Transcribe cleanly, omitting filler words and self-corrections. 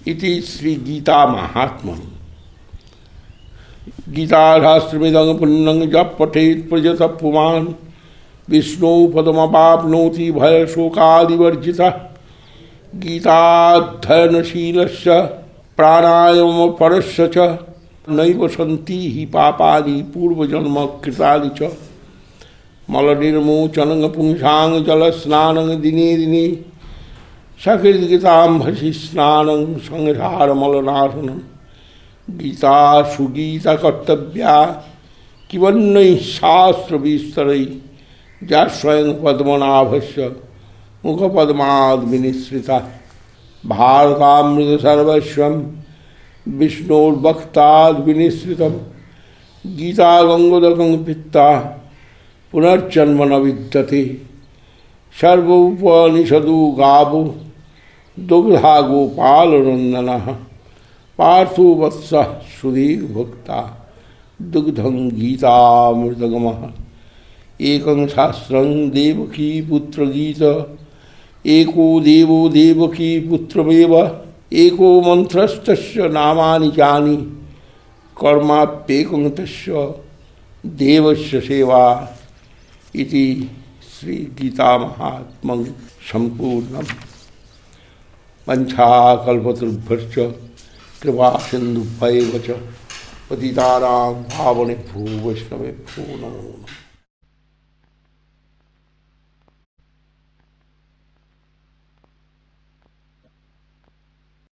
इति श्री गीता महात्म्यम्। गीताशास्त्रमिदं पुण्यं जप पठेत् प्रजतः पुमान् विष्णु पदमवाप्नोति भयशोकादिवर्जितः। गीताध्ययनशीलस्य प्राणायामपरस्य च नैव सन्ति हि पापानि पूर्वजन्म कृतानि च। मलनिर्मोचनं पुंसां जलस्नानं दिने दिने सकृद्गीताम्भसि स्नानं संहारमलनाशनं। गीता सुगीता कर्तव्या किवन्नैः शास्त्रविस्तरैः जा स्वयं पद्मनाभस्य मुखपद्माद् विनिसृता। भारतामृत सर्वस्वं विष्णोर्भक्ताद् विनिसृतं। गीता गंगोदकं पित्ता पुनर्जन्म न विद्यते। सर्वोपनिषदो गावो दुग्धा गोपालनन्दनः। पार्थो वत्सः सुधीर् भुक्ता दुग्धं गीतामृतगमः। एकं शास्त्रं देवकी पुत्र गीत एको देवो देवकी पुत्रमेव। एको मंत्रस्तस्य नामानि जानि कर्माप्येकं तस्य देवस्य सेवा। इति श्री गीता महात्म्यं सम्पूर्णम्। वंशाकल्पतरुभ्यश्च कृपा सिन्धुभ्यैव च पतितानां पावनेभ्यो वैष्णवेभ्यो नमो नमः।